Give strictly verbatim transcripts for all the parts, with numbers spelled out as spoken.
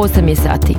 osam je sati.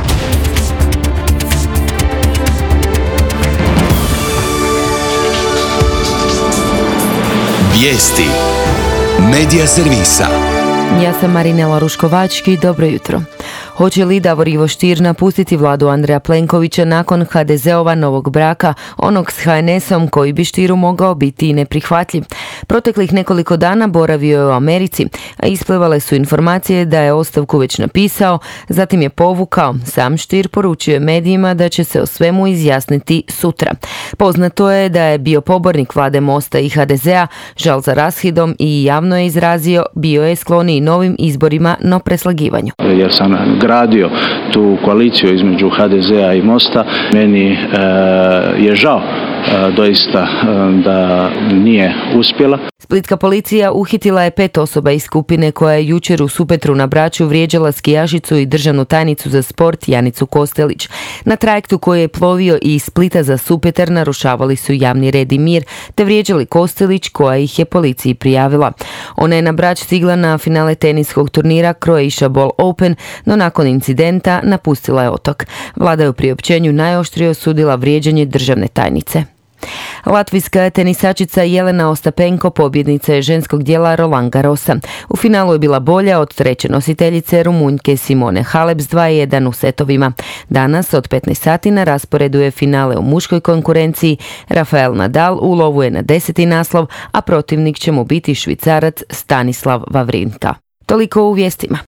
Vijesti Medija servisa. Ja sam Marinela Ruškovački, dobro jutro. Hoće li Davor Ivo Stier napustiti vladu Andreja Plenkovića nakon ha de zeova novog braka, onog s ha en esom koji bi Stieru mogao biti i neprihvatljiv? Proteklih nekoliko dana boravio je u Americi, a isplivale su informacije da je ostavku već napisao, zatim je povukao. Sam Stier poručio je medijima da će se o svemu izjasniti sutra. Poznato je da je bio pobornik vlade Mosta i ha de zea, žal za raskidom i javno je izrazio bio je skloniji novim izborima, no preslagivanju. Jer sam gradio tu koaliciju između ha de zea i Mosta, meni e, je žao e, doista e, da nije uspjela. Splitska policija uhitila je pet osoba iz skupine koja je jučer u Supetru na Braču vrijeđala skijašicu i državnu tajnicu za sport Janicu Kostelić. Na trajektu koji je plovio iz Splita za Supetar narušavali su javni red i mir, te vrijeđali Kostelić koja ih je policiji prijavila. Ona je na Brač stigla na finale teniskog turnira Croatia Ball Open, no nakon incidenta napustila je otok. Vlada je u priopćenju najoštrije osudila vrijeđanje državne tajnice. Latvijska tenisačica Jelena Ostapenko pobjednica je ženskog dijela Roland Garrosa. U finalu je bila bolja od treće nositeljice Rumunjke Simone Halep s dva jedan u setovima. Danas od petnaest sati na rasporedu je finale u muškoj konkurenciji. Rafael Nadal u lovu je na deseti naslov, a protivnik će mu biti Švicarac Stanislav Wawrinka. Toliko u vijestima.